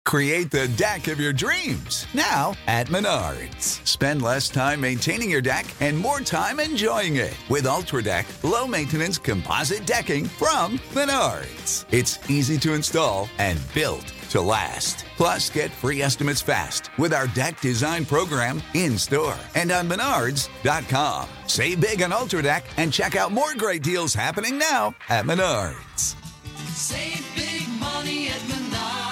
Create the deck of your dreams now at Menards. Spend less time maintaining your deck and more time enjoying it with UltraDeck low-maintenance composite decking from Menards. It's easy to install and built to last. Plus, get free estimates fast with our deck design program in-store and on Menards.com. Save big on UltraDeck and check out more great deals happening now at Menards. Save big money at Menards.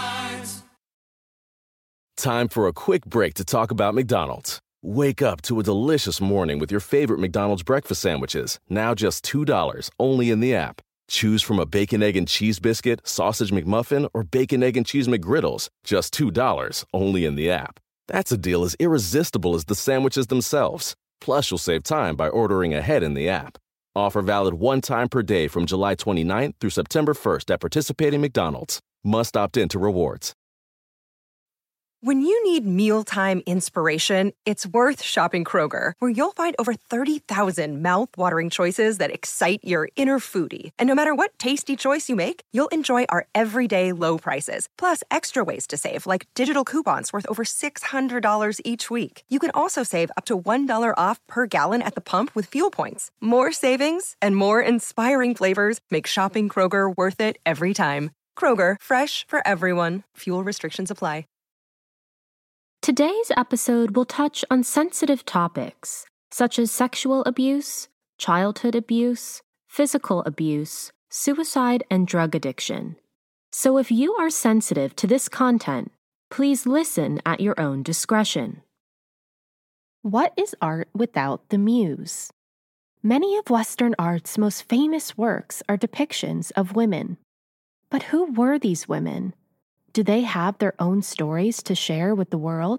Time for a quick break to talk about McDonald's. Wake up to a delicious morning with your favorite McDonald's breakfast sandwiches, now just $2, only in the app. Choose from a bacon, egg, and cheese biscuit, sausage McMuffin, or bacon, egg, and cheese McGriddles, just $2, only in the app. That's a deal as irresistible as the sandwiches themselves. Plus, you'll save time by ordering ahead in the app. Offer valid one time per day from July 29th through September 1st at participating McDonald's. Must opt into rewards. When you need mealtime inspiration, it's worth shopping Kroger, where you'll find over 30,000 mouth-watering choices that excite your inner foodie. And no matter what tasty choice you make, you'll enjoy our everyday low prices, plus extra ways to save, like digital coupons worth over $600 each week. You can also save up to $1 off per gallon at the pump with fuel points. More savings and more inspiring flavors make shopping Kroger worth it every time. Kroger, fresh for everyone. Fuel restrictions apply. Today's episode will touch on sensitive topics, such as sexual abuse, childhood abuse, physical abuse, suicide, and drug addiction. So if you are sensitive to this content, please listen at your own discretion. What is art without the muse? Many of Western art's most famous works are depictions of women. But who were these women? Do they have their own stories to share with the world?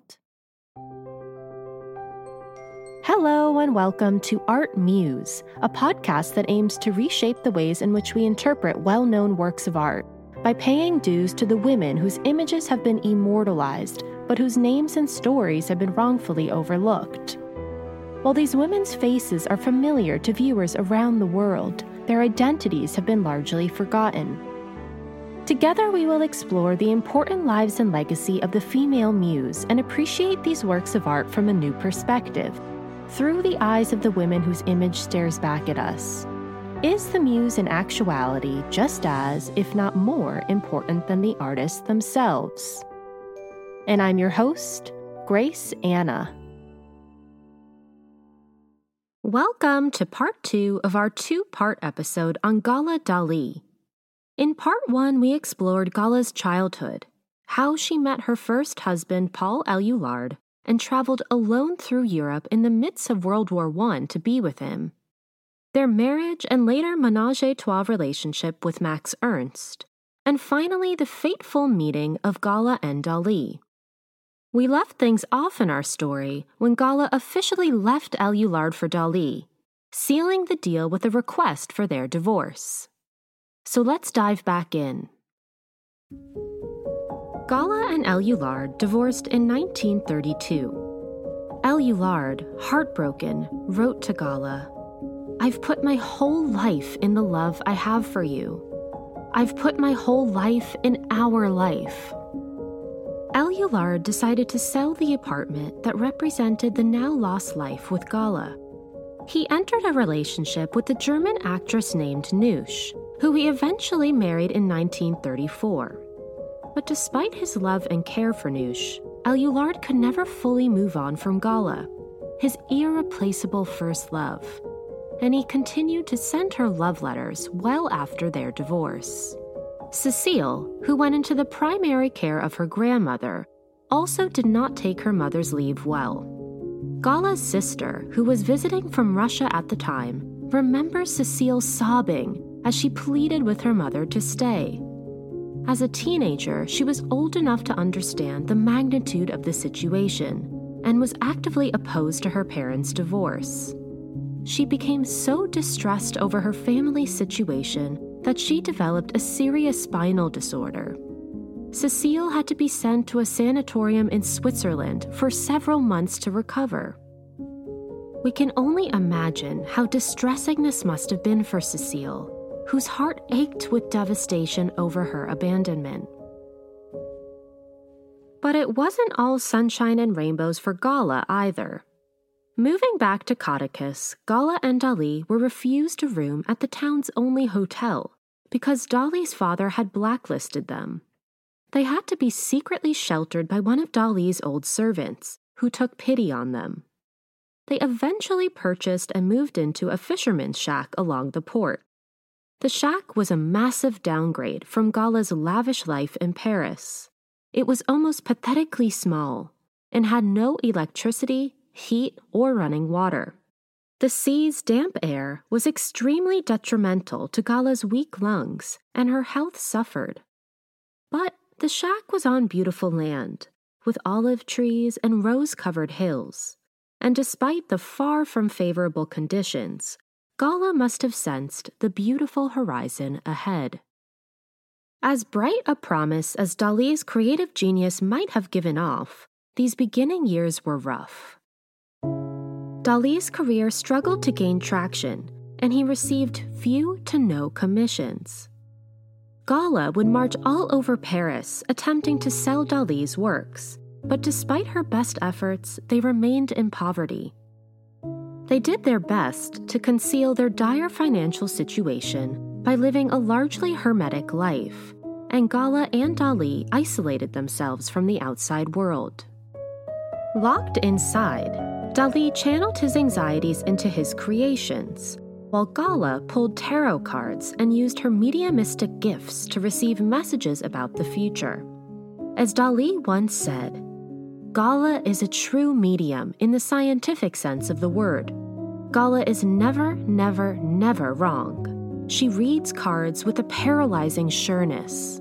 Hello and welcome to Art Muse, a podcast that aims to reshape the ways in which we interpret well-known works of art by paying dues to the women whose images have been immortalized, but whose names and stories have been wrongfully overlooked. While these women's faces are familiar to viewers around the world, their identities have been largely forgotten. Together, we will explore the important lives and legacy of the female muse and appreciate these works of art from a new perspective, through the eyes of the women whose image stares back at us. Is the muse in actuality just as, if not more, important than the artists themselves? And I'm your host, Grace Anna. Welcome to part 2 of our 2-part episode on Gala Dali. In part 1, we explored Gala's childhood, how she met her first husband, Paul Eluard, and traveled alone through Europe in the midst of World War I to be with him, their marriage and later menage a trois relationship with Max Ernst, and finally the fateful meeting of Gala and Dali. We left things off in our story when Gala officially left Eluard for Dali, sealing the deal with a request for their divorce. So let's dive back in. Gala and Eluard divorced in 1932. Eluard, heartbroken, wrote to Gala, "I've put my whole life in the love I have for you. I've put my whole life in our life." Eluard decided to sell the apartment that represented the now lost life with Gala. He entered a relationship with the German actress named Noosh, who he eventually married in 1934. But despite his love and care for Noosh, Eluard could never fully move on from Gala, his irreplaceable first love, and he continued to send her love letters well after their divorce. Cecile, who went into the primary care of her grandmother, also did not take her mother's leave well. Gala's sister, who was visiting from Russia at the time, remembers Cecile sobbing as she pleaded with her mother to stay. As a teenager, she was old enough to understand the magnitude of the situation and was actively opposed to her parents' divorce. She became so distressed over her family's situation that she developed a serious spinal disorder. Cecile had to be sent to a sanatorium in Switzerland for several months to recover. We can only imagine how distressing this must have been for Cecile, whose heart ached with devastation over her abandonment. But it wasn't all sunshine and rainbows for Gala either. Moving back to Caucasus, Gala and Dali were refused a room at the town's only hotel because Dali's father had blacklisted them. They had to be secretly sheltered by one of Dali's old servants, who took pity on them. They eventually purchased and moved into a fisherman's shack along the port. The shack was a massive downgrade from Gala's lavish life in Paris. It was almost pathetically small and had no electricity, heat, or running water. The sea's damp air was extremely detrimental to Gala's weak lungs, and her health suffered. But the shack was on beautiful land, with olive trees and rose-covered hills, and despite the far from favorable conditions, Gala must have sensed the beautiful horizon ahead. As bright a promise as Dali's creative genius might have given off, these beginning years were rough. Dali's career struggled to gain traction, and he received few to no commissions. Gala would march all over Paris attempting to sell Dali's works, but despite her best efforts, they remained in poverty. They did their best to conceal their dire financial situation by living a largely hermetic life, and Gala and Dali isolated themselves from the outside world. Locked inside, Dali channeled his anxieties into his creations, while Gala pulled tarot cards and used her mediumistic gifts to receive messages about the future. As Dali once said, Gala is a true medium in the scientific sense of the word. Gala is never, never, never wrong. She reads cards with a paralyzing sureness.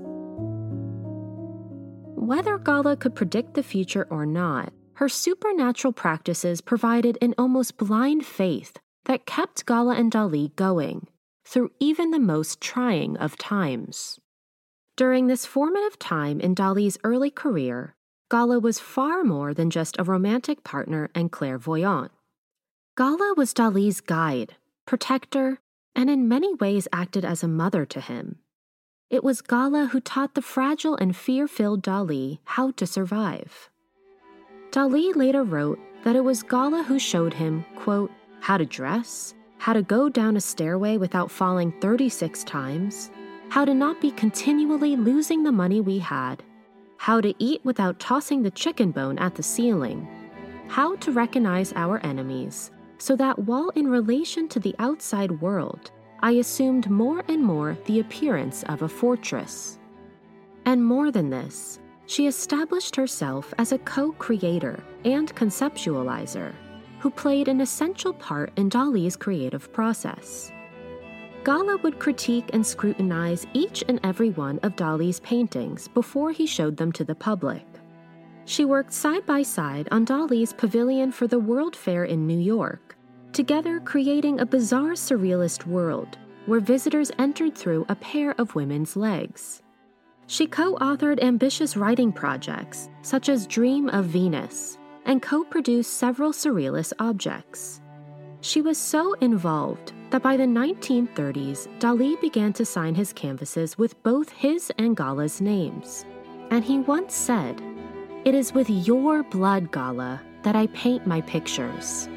Whether Gala could predict the future or not, her supernatural practices provided an almost blind faith that kept Gala and Dali going through even the most trying of times. During this formative time in Dali's early career, Gala was far more than just a romantic partner and clairvoyant. Gala was Dali's guide, protector, and in many ways acted as a mother to him. It was Gala who taught the fragile and fear-filled Dali how to survive. Dali later wrote that it was Gala who showed him, quote, how to dress, how to go down a stairway without falling 36 times, how to not be continually losing the money we had, how to eat without tossing the chicken bone at the ceiling, how to recognize our enemies, so that while in relation to the outside world, I assumed more and more the appearance of a fortress. And more than this, she established herself as a co-creator and conceptualizer who played an essential part in Dali's creative process. Gala would critique and scrutinize each and every one of Dali's paintings before he showed them to the public. She worked side by side on Dali's pavilion for the World Fair in New York, together creating a bizarre surrealist world where visitors entered through a pair of women's legs. She co-authored ambitious writing projects such as Dream of Venus and co-produced several surrealist objects. She was so involved that by the 1930s, Dali began to sign his canvases with both his and Gala's names. And he once said, "It is with your blood, Gala, that I paint my pictures."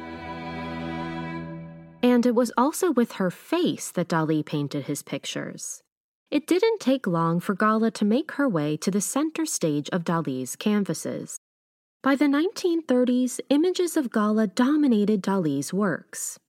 And it was also with her face that Dali painted his pictures. It didn't take long for Gala to make her way to the center stage of Dali's canvases. By the 1930s, images of Gala dominated Dali's works.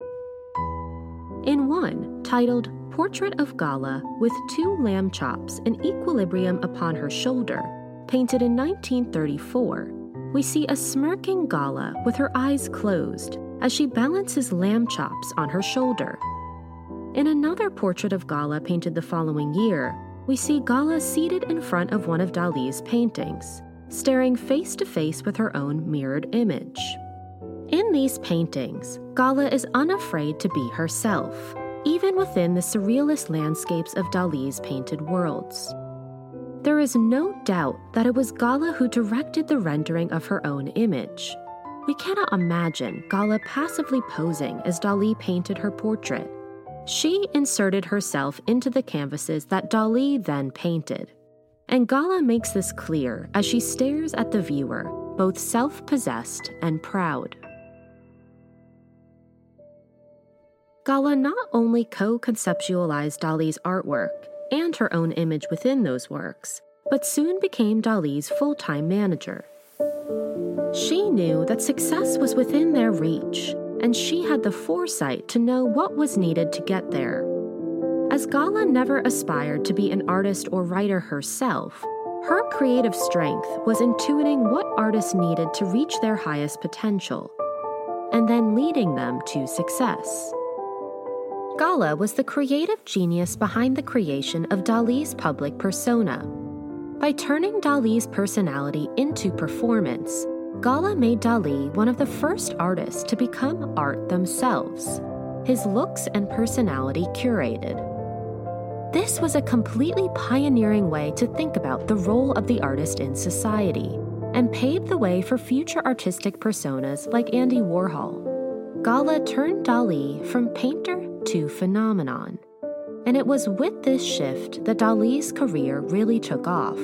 In one, titled Portrait of Gala with Two Lamb Chops in Equilibrium upon Her Shoulder, painted in 1934, we see a smirking Gala with her eyes closed as she balances lamb chops on her shoulder. In another portrait of Gala painted the following year, we see Gala seated in front of one of Dali's paintings, staring face to face with her own mirrored image. In these paintings, Gala is unafraid to be herself, even within the surrealist landscapes of Dali's painted worlds. There is no doubt that it was Gala who directed the rendering of her own image. We cannot imagine Gala passively posing as Dali painted her portrait. She inserted herself into the canvases that Dali then painted. And Gala makes this clear as she stares at the viewer, both self-possessed and proud. Gala not only co-conceptualized Dali's artwork and her own image within those works, but soon became Dali's full-time manager. She knew that success was within their reach, and she had the foresight to know what was needed to get there. As Gala never aspired to be an artist or writer herself, her creative strength was intuiting what artists needed to reach their highest potential, and then leading them to success. Gala was the creative genius behind the creation of Dali's public persona. By turning Dali's personality into performance, Gala made Dali one of the first artists to become art themselves, his looks and personality curated. This was a completely pioneering way to think about the role of the artist in society, and paved the way for future artistic personas like Andy Warhol. Gala turned Dali from painter to phenomenon, and it was with this shift that Dali's career really took off.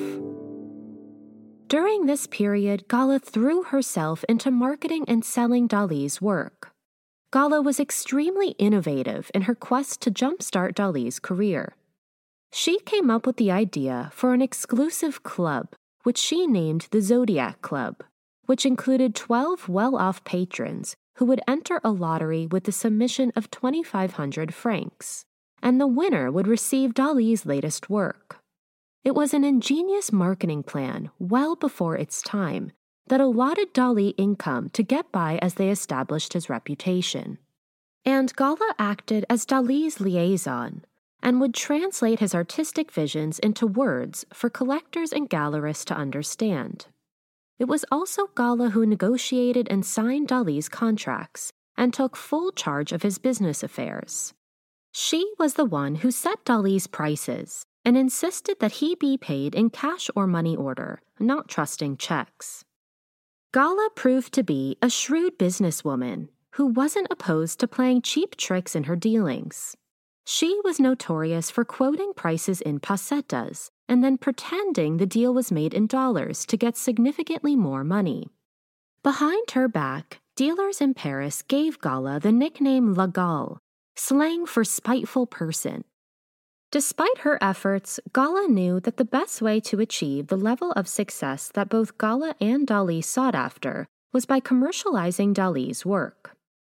During this period, Gala threw herself into marketing and selling Dali's work. Gala was extremely innovative in her quest to jumpstart Dali's career. She came up with the idea for an exclusive club, which she named the Zodiac Club, which included 12 well-off patrons who would enter a lottery with the submission of 2,500 francs, and the winner would receive Dali's latest work. It was an ingenious marketing plan well before its time that allotted Dali income to get by as they established his reputation. And Gala acted as Dali's liaison and would translate his artistic visions into words for collectors and gallerists to understand. It was also Gala who negotiated and signed Dali's contracts and took full charge of his business affairs. She was the one who set Dali's prices and insisted that he be paid in cash or money order, not trusting checks. Gala proved to be a shrewd businesswoman who wasn't opposed to playing cheap tricks in her dealings. She was notorious for quoting prices in pesetas and then pretending the deal was made in dollars to get significantly more money. Behind her back, dealers in Paris gave Gala the nickname La Galle, slang for spiteful person. Despite her efforts, Gala knew that the best way to achieve the level of success that both Gala and Dali sought after was by commercializing Dali's work.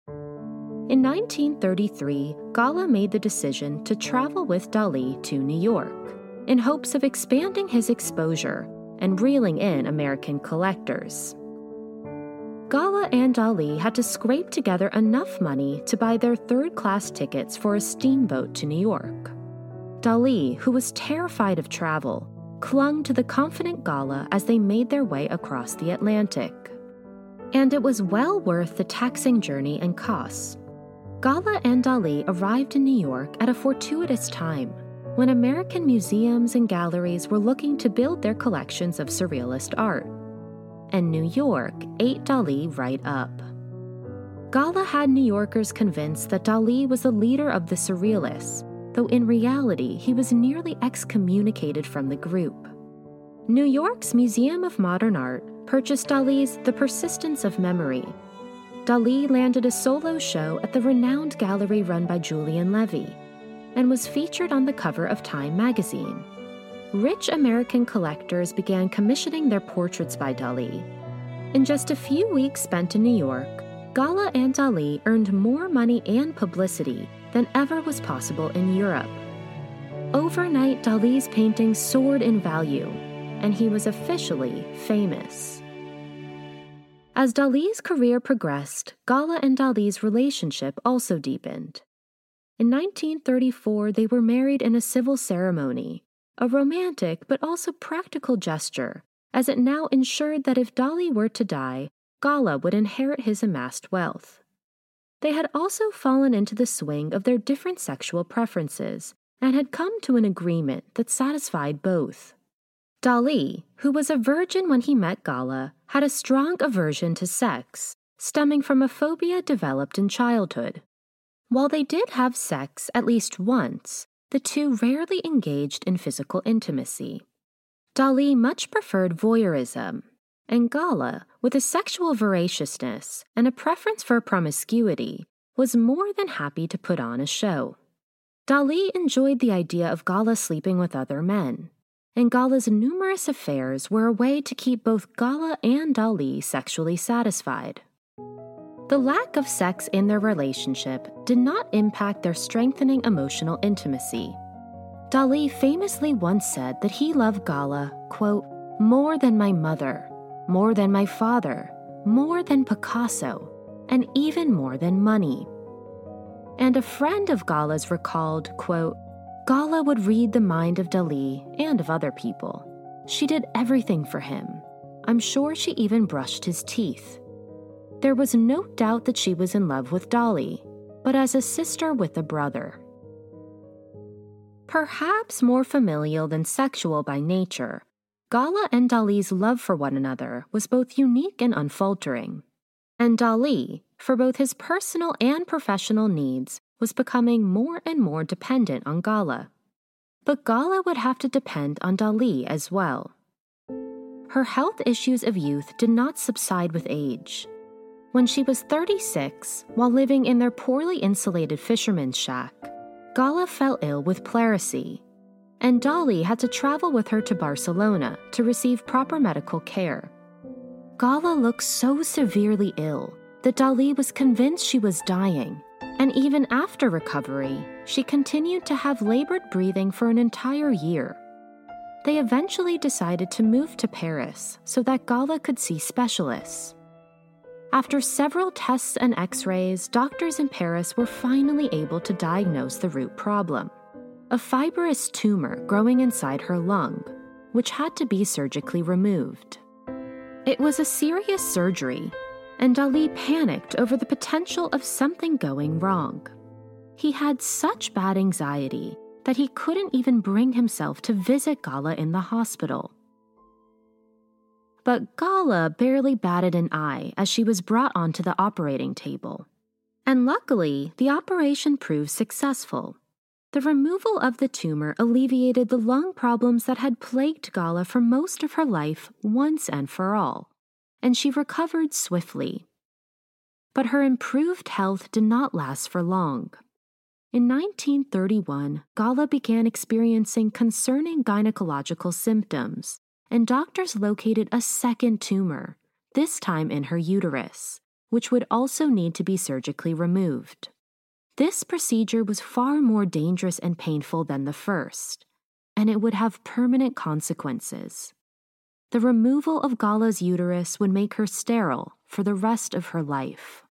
In 1933, Gala made the decision to travel with Dali to New York in hopes of expanding his exposure and reeling in American collectors. Gala and Dali had to scrape together enough money to buy their third-class tickets for a steamboat to New York. Dali, who was terrified of travel, clung to the confident Gala as they made their way across the Atlantic. And it was well worth the taxing journey and costs. Gala and Dali arrived in New York at a fortuitous time, when American museums and galleries were looking to build their collections of surrealist art. And New York ate Dali right up. Gala had New Yorkers convinced that Dali was the leader of the surrealists, though in reality he was nearly excommunicated from the group. New York's Museum of Modern Art purchased Dali's The Persistence of Memory. Dali landed a solo show at the renowned gallery run by Julian Levy and was featured on the cover of Time magazine. Rich American collectors began commissioning their portraits by Dali. In just a few weeks spent in New York, Gala and Dali earned more money and publicity than ever was possible in Europe. Overnight, Dali's paintings soared in value, and he was officially famous. As Dali's career progressed, Gala and Dali's relationship also deepened. In 1934, they were married in a civil ceremony, a romantic but also practical gesture, as it now ensured that if Dali were to die, Gala would inherit his amassed wealth. They had also fallen into the swing of their different sexual preferences and had come to an agreement that satisfied both. Dali, who was a virgin when he met Gala, had a strong aversion to sex, stemming from a phobia developed in childhood. While they did have sex at least once, the two rarely engaged in physical intimacy. Dali much preferred voyeurism, and Gala, with a sexual voraciousness and a preference for promiscuity, was more than happy to put on a show. Dali enjoyed the idea of Gala sleeping with other men, and Gala's numerous affairs were a way to keep both Gala and Dali sexually satisfied. The lack of sex in their relationship did not impact their strengthening emotional intimacy. Dali famously once said that he loved Gala, quote, more than my mother, more than my father, more than Picasso, and even more than money. And a friend of Gala's recalled, quote, Gala would read the mind of Dali and of other people. She did everything for him. I'm sure she even brushed his teeth. There was no doubt that she was in love with Dali, but as a sister with a brother. Perhaps more familial than sexual by nature, Gala and Dali's love for one another was both unique and unfaltering. And Dali, for both his personal and professional needs, was becoming more and more dependent on Gala. But Gala would have to depend on Dali as well. Her health issues of youth did not subside with age. When she was 36, while living in their poorly insulated fisherman's shack, Gala fell ill with pleurisy, and Dali had to travel with her to Barcelona to receive proper medical care. Gala looked so severely ill that Dali was convinced she was dying, and even after recovery, she continued to have labored breathing for an entire year. They eventually decided to move to Paris so that Gala could see specialists. After several tests and x-rays, doctors in Paris were finally able to diagnose the root problem, a fibrous tumor growing inside her lung, which had to be surgically removed. It was a serious surgery, and Dali panicked over the potential of something going wrong. He had such bad anxiety that he couldn't even bring himself to visit Gala in the hospital. But Gala barely batted an eye as she was brought onto the operating table. And luckily, the operation proved successful. The removal of the tumor alleviated the lung problems that had plagued Gala for most of her life once and for all, and she recovered swiftly. But her improved health did not last for long. In 1931, Gala began experiencing concerning gynecological symptoms, and doctors located a second tumor, this time in her uterus, which would also need to be surgically removed. This procedure was far more dangerous and painful than the first, and it would have permanent consequences. The removal of Gala's uterus would make her sterile for the rest of her life.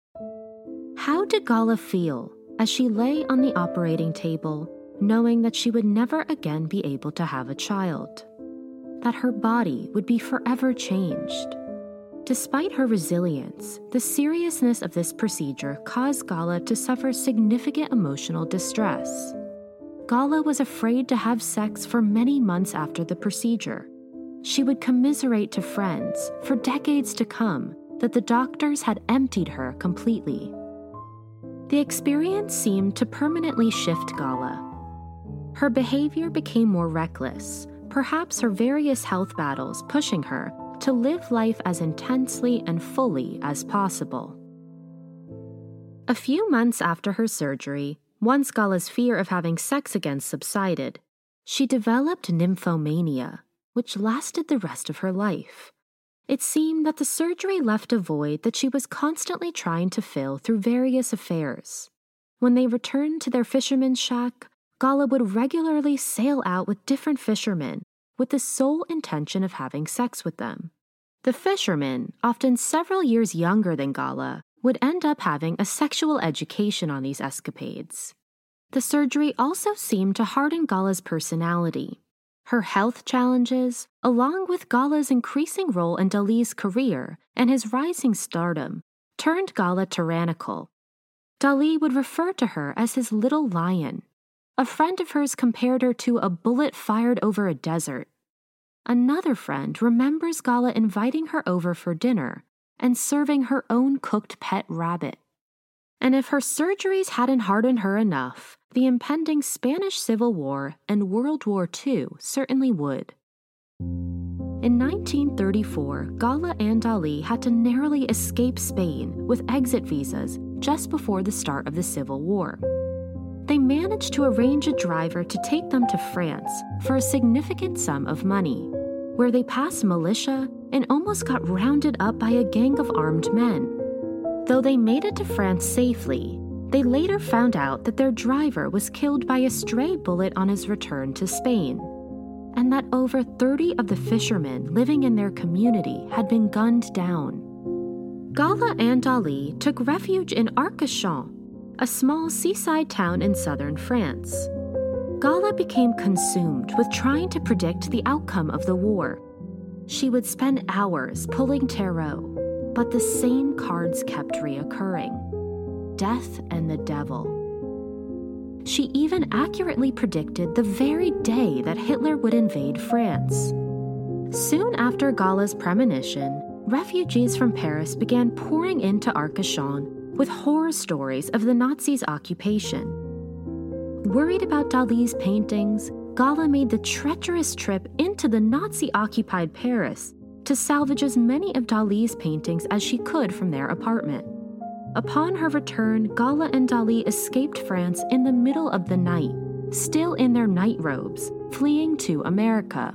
How did Gala feel as she lay on the operating table, knowing that she would never again be able to have a child? That her body would be forever changed. Despite her resilience, the seriousness of this procedure caused Gala to suffer significant emotional distress. Gala was afraid to have sex for many months after the procedure. She would commiserate to friends for decades to come that the doctors had emptied her completely. The experience seemed to permanently shift Gala. Her behavior became more reckless, perhaps her various health battles pushing her to live life as intensely and fully as possible. A few months after her surgery, once Gala's fear of having sex again subsided, she developed nymphomania, which lasted the rest of her life. It seemed that the surgery left a void that she was constantly trying to fill through various affairs. When they returned to their fisherman's shack, Gala would regularly sail out with different fishermen with the sole intention of having sex with them. The fishermen, often several years younger than Gala, would end up having a sexual education on these escapades. The surgery also seemed to harden Gala's personality. Her health challenges, along with Gala's increasing role in Dali's career and his rising stardom, turned Gala tyrannical. Dali would refer to her as his little lion. A friend of hers compared her to a bullet fired over a desert. Another friend remembers Gala inviting her over for dinner and serving her own cooked pet rabbit. And if her surgeries hadn't hardened her enough, the impending Spanish Civil War and World War II certainly would. In 1934, Gala and Dali had to narrowly escape Spain with exit visas just before the start of the Civil War. They managed to arrange a driver to take them to France for a significant sum of money, where they passed militia and almost got rounded up by a gang of armed men. Though they made it to France safely, they later found out that their driver was killed by a stray bullet on his return to Spain, and that over 30 of the fishermen living in their community had been gunned down. Gala and Dali took refuge in Arcachon, a small seaside town in southern France. Gala became consumed with trying to predict the outcome of the war. She would spend hours pulling tarot, but the same cards kept reoccurring: death and the devil. She even accurately predicted the very day that Hitler would invade France. Soon after Gala's premonition, refugees from Paris began pouring into Arcachon with horror stories of the Nazis' occupation. Worried about Dali's paintings, Gala made the treacherous trip into the Nazi-occupied Paris to salvage as many of Dali's paintings as she could from their apartment. Upon her return, Gala and Dali escaped France in the middle of the night, still in their night robes, fleeing to America.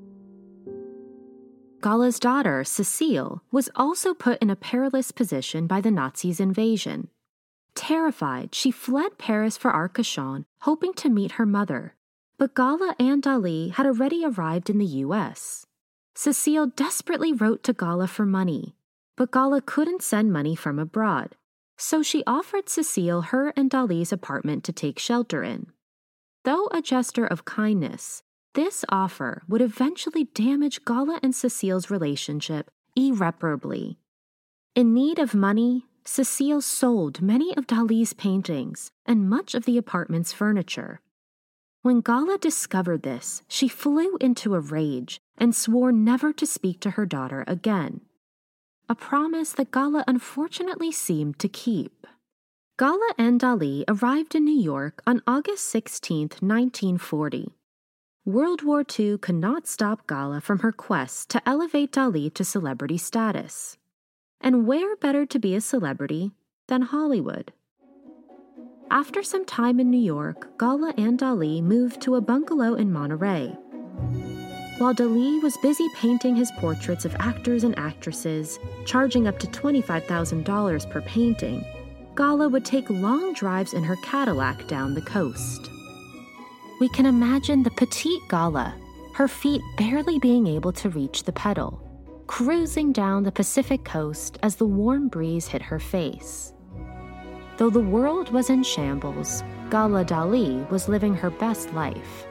Gala's daughter, Cécile, was also put in a perilous position by the Nazis' invasion. Terrified, she fled Paris for Arcachon, hoping to meet her mother. But Gala and Dali had already arrived in the U.S. Cécile desperately wrote to Gala for money, but Gala couldn't send money from abroad, so she offered Cécile her and Dali's apartment to take shelter in. Though a gesture of kindness, this offer would eventually damage Gala and Cécile's relationship irreparably. In need of money, Cécile sold many of Dali's paintings and much of the apartment's furniture. When Gala discovered this, she flew into a rage and swore never to speak to her daughter again, a promise that Gala unfortunately seemed to keep. Gala and Dali arrived in New York on August 16, 1940. World War II could not stop Gala from her quest to elevate Dali to celebrity status. And where better to be a celebrity than Hollywood? After some time in New York, Gala and Dali moved to a bungalow in Monterey. While Dali was busy painting his portraits of actors and actresses, charging up to $25,000 per painting, Gala would take long drives in her Cadillac down the coast. We can imagine the petite Gala, her feet barely being able to reach the pedal, cruising down the Pacific coast as the warm breeze hit her face. Though the world was in shambles, Gala Dali was living her best life.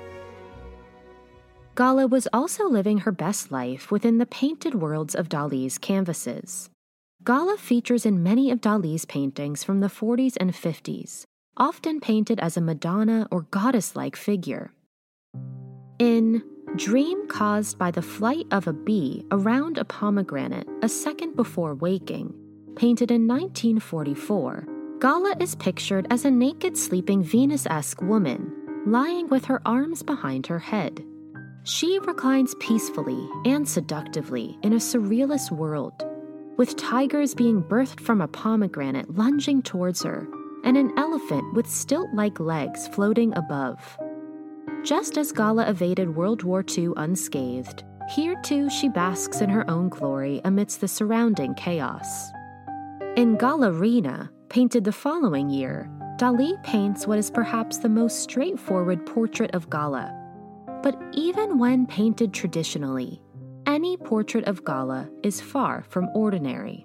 Gala was also living her best life within the painted worlds of Dali's canvases. Gala features in many of Dali's paintings from the 40s and 50s, often painted as a Madonna or goddess-like figure. In Dream Caused by the Flight of a Bee Around a Pomegranate a Second Before Waking, painted in 1944, Gala is pictured as a naked sleeping Venus-esque woman, lying with her arms behind her head. She reclines peacefully and seductively in a surrealist world, with tigers being birthed from a pomegranate lunging towards her, and an elephant with stilt-like legs floating above. Just as Gala evaded World War II unscathed, here too she basks in her own glory amidst the surrounding chaos. In Galarina, painted the following year, Dali paints what is perhaps the most straightforward portrait of Gala. But even when painted traditionally, any portrait of Gala is far from ordinary.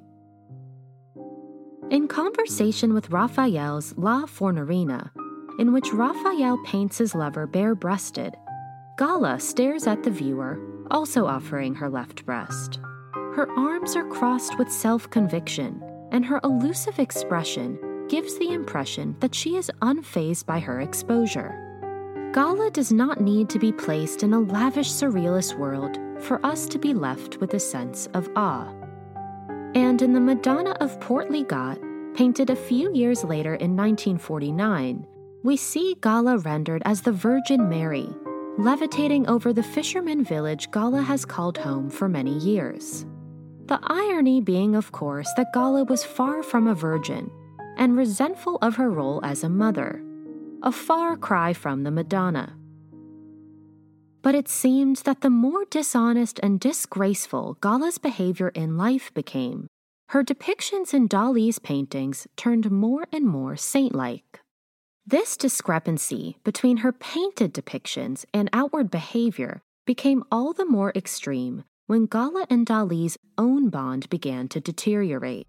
In Conversation with Raphael's La Fornerina, in which Raphael paints his lover bare-breasted, Gala stares at the viewer, also offering her left breast. Her arms are crossed with self-conviction, and her elusive expression gives the impression that she is unfazed by her exposure. Gala does not need to be placed in a lavish surrealist world for us to be left with a sense of awe. And in the Madonna of Port Ligat, painted a few years later in 1949, we see Gala rendered as the Virgin Mary, levitating over the fisherman village Gala has called home for many years. The irony being, of course, that Gala was far from a virgin and resentful of her role as a mother, a far cry from the Madonna. But it seemed that the more dishonest and disgraceful Gala's behavior in life became, her depictions in Dali's paintings turned more and more saint-like. This discrepancy between her painted depictions and outward behavior became all the more extreme when Gala and Dali's own bond began to deteriorate.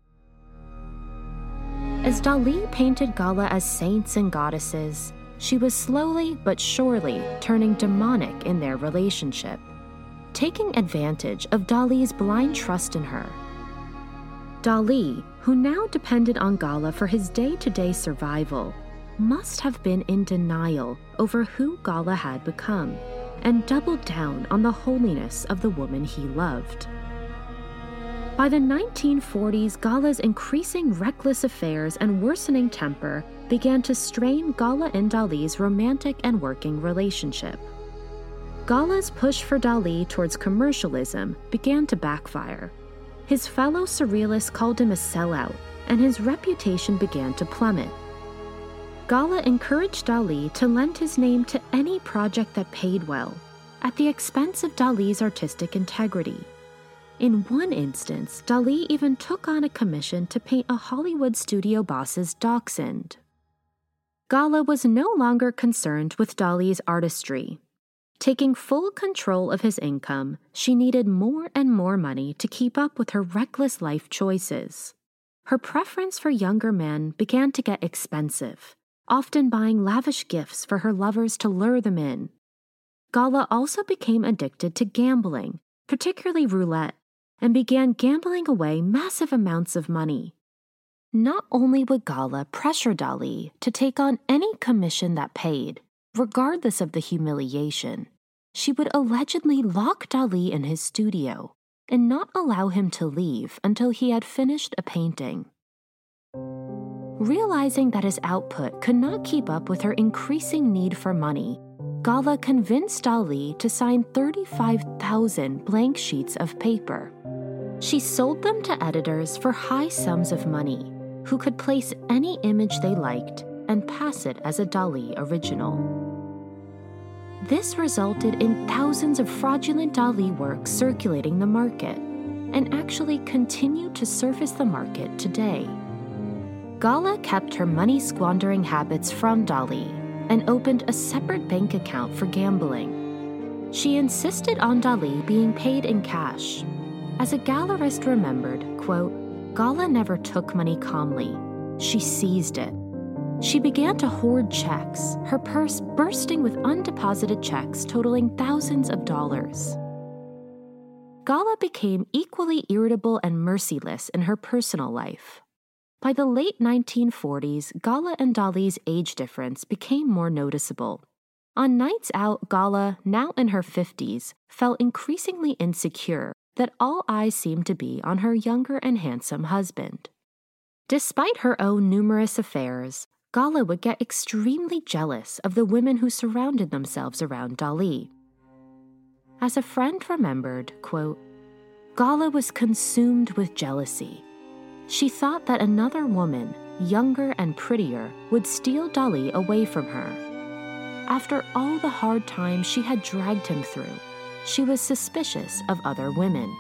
As Dali painted Gala as saints and goddesses, she was slowly but surely turning demonic in their relationship, taking advantage of Dali's blind trust in her. Dali, who now depended on Gala for his day-to-day survival, must have been in denial over who Gala had become and doubled down on the holiness of the woman he loved. By the 1940s, Gala's increasing reckless affairs and worsening temper began to strain Gala and Dali's romantic and working relationship. Gala's push for Dali towards commercialism began to backfire. His fellow surrealists called him a sellout, and his reputation began to plummet. Gala encouraged Dali to lend his name to any project that paid well, at the expense of Dali's artistic integrity. In one instance, Dali even took on a commission to paint a Hollywood studio boss's dachshund. Gala was no longer concerned with Dali's artistry. Taking full control of his income, she needed more and more money to keep up with her reckless life choices. Her preference for younger men began to get expensive, often buying lavish gifts for her lovers to lure them in. Gala also became addicted to gambling, particularly roulette, and began gambling away massive amounts of money. Not only would Gala pressure Dali to take on any commission that paid, regardless of the humiliation, she would allegedly lock Dali in his studio and not allow him to leave until he had finished a painting. Realizing that his output could not keep up with her increasing need for money, Gala convinced Dali to sign 35,000 blank sheets of paper. She sold them to editors for high sums of money, who could place any image they liked and pass it as a Dali original. This resulted in thousands of fraudulent Dali works circulating the market, and actually continue to surface the market today. Gala kept her money-squandering habits from Dali and opened a separate bank account for gambling. She insisted on Dali being paid in cash. As a gallerist remembered, quote, "Gala never took money calmly. She seized it. She began to hoard checks, her purse bursting with undeposited checks totaling thousands of dollars." Gala became equally irritable and merciless in her personal life. By the late 1940s, Gala and Dali's age difference became more noticeable. On nights out, Gala, now in her 50s, felt increasingly insecure that all eyes seemed to be on her younger and handsome husband. Despite her own numerous affairs, Gala would get extremely jealous of the women who surrounded themselves around Dali. As a friend remembered, quote, "Gala was consumed with jealousy. She thought that another woman, younger and prettier, would steal Dali away from her. After all the hard times she had dragged him through, she was suspicious of other women."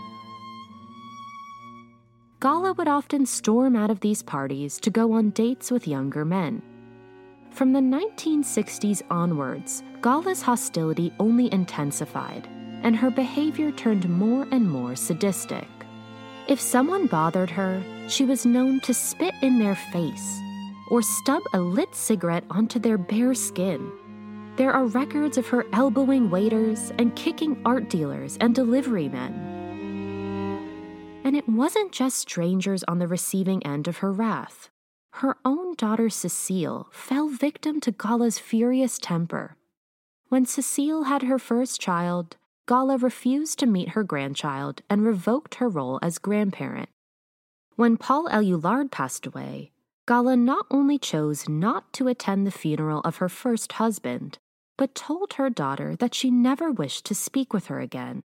Gala would often storm out of these parties to go on dates with younger men. From the 1960s onwards, Gala's hostility only intensified, and her behavior turned more and more sadistic. If someone bothered her, she was known to spit in their face or stub a lit cigarette onto their bare skin. There are records of her elbowing waiters and kicking art dealers and delivery men. And it wasn't just strangers on the receiving end of her wrath. Her own daughter Cecile fell victim to Gala's furious temper. When Cecile had her first child, Gala refused to meet her grandchild and revoked her role as grandparent. When Paul Eluard passed away, Gala not only chose not to attend the funeral of her first husband, but told her daughter that she never wished to speak with her again.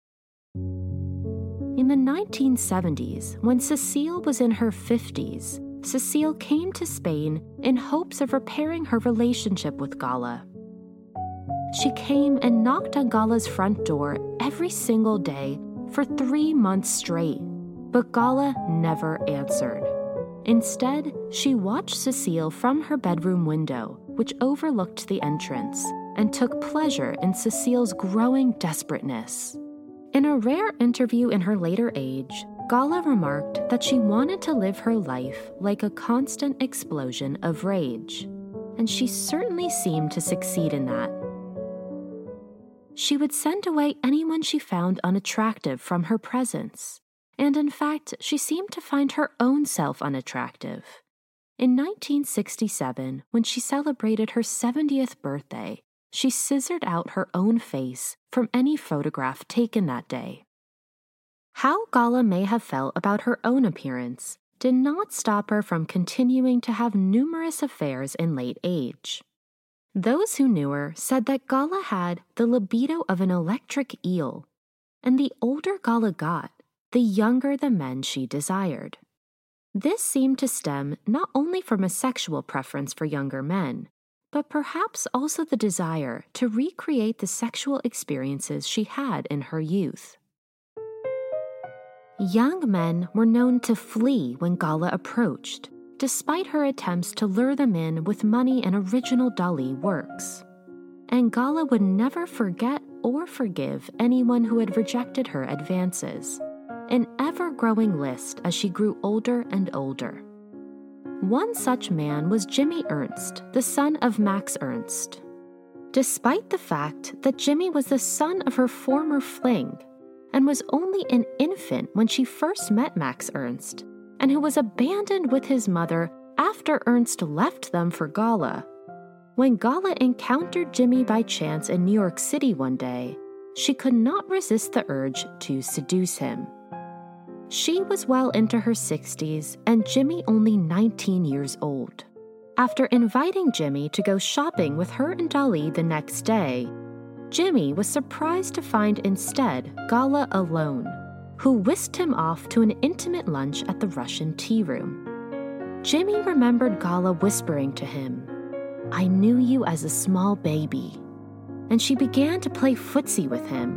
In the 1970s, when Cecile was in her 50s, Cecile came to Spain in hopes of repairing her relationship with Gala. She came and knocked on Gala's front door every single day for 3 months straight, but Gala never answered. Instead, she watched Cecile from her bedroom window, which overlooked the entrance, and took pleasure in Cecile's growing desperateness. In a rare interview in her later age, Gala remarked that she wanted to live her life like a constant explosion of rage, and she certainly seemed to succeed in that. She would send away anyone she found unattractive from her presence, and in fact, she seemed to find her own self unattractive. In 1967, when she celebrated her 70th birthday, she scissored out her own face from any photograph taken that day. How Gala may have felt about her own appearance did not stop her from continuing to have numerous affairs in late age. Those who knew her said that Gala had the libido of an electric eel, and the older Gala got, the younger the men she desired. This seemed to stem not only from a sexual preference for younger men, but perhaps also the desire to recreate the sexual experiences she had in her youth. Young men were known to flee when Gala approached, despite her attempts to lure them in with money and original Dali works. And Gala would never forget or forgive anyone who had rejected her advances, an ever-growing list as she grew older and older. One such man was Jimmy Ernst, the son of Max Ernst. Despite the fact that Jimmy was the son of her former fling and was only an infant when she first met Max Ernst, and who was abandoned with his mother after Ernst left them for Gala. When Gala encountered Jimmy by chance in New York City one day, she could not resist the urge to seduce him. She was well into her 60s and Jimmy only 19 years old. After inviting Jimmy to go shopping with her and Dali the next day, Jimmy was surprised to find instead Gala alone, who whisked him off to an intimate lunch at the Russian tea room. Jimmy remembered Gala whispering to him, "I knew you as a small baby," and she began to play footsie with him.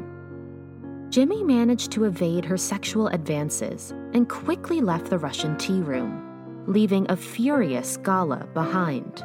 Jimmy managed to evade her sexual advances and quickly left the Russian tea room, leaving a furious Gala behind.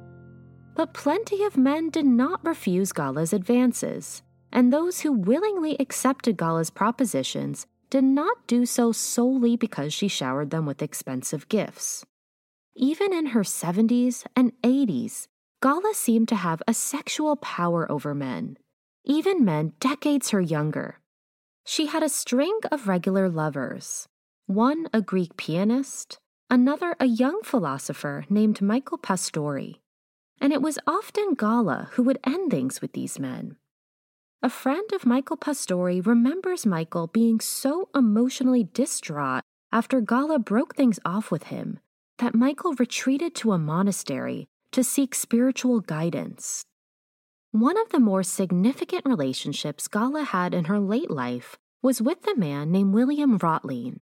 But plenty of men did not refuse Gala's advances, and those who willingly accepted Gala's propositions did not do so solely because she showered them with expensive gifts. Even in her 70s and 80s, Gala seemed to have a sexual power over men, even men decades her younger. She had a string of regular lovers, one a Greek pianist, another a young philosopher named Michael Pastori, and it was often Gala who would end things with these men. A friend of Michael Pastori remembers Michael being so emotionally distraught after Gala broke things off with him that Michael retreated to a monastery to seek spiritual guidance. One of the more significant relationships Gala had in her late life was with a man named William Rotlein.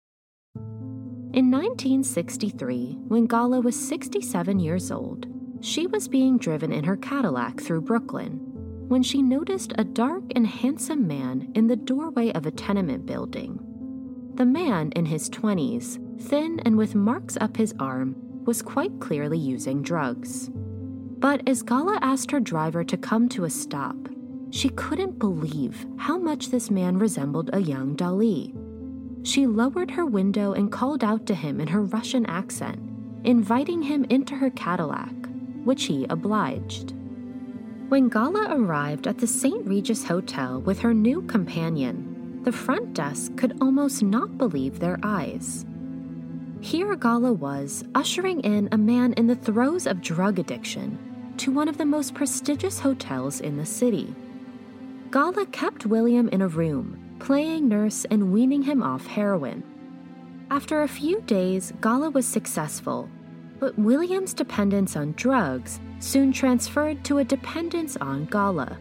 In 1963, when Gala was 67 years old, she was being driven in her Cadillac through Brooklyn when she noticed a dark and handsome man in the doorway of a tenement building. The man, in his 20s, thin and with marks up his arm, was quite clearly using drugs. But as Gala asked her driver to come to a stop, she couldn't believe how much this man resembled a young Dali. She lowered her window and called out to him in her Russian accent, inviting him into her Cadillac, which he obliged. When Gala arrived at the St. Regis Hotel with her new companion, the front desk could almost not believe their eyes. Here Gala was, ushering in a man in the throes of drug addiction to one of the most prestigious hotels in the city. Gala kept William in a room, playing nurse and weaning him off heroin. After a few days, Gala was successful, But William's dependence on drugs soon transferred to a dependence on Gala.